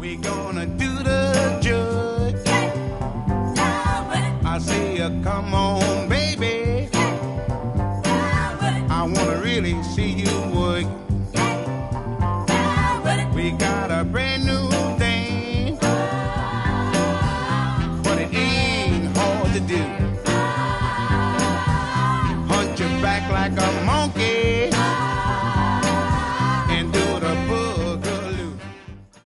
We gonna do the judge. I say, come on, baby. I wanna really see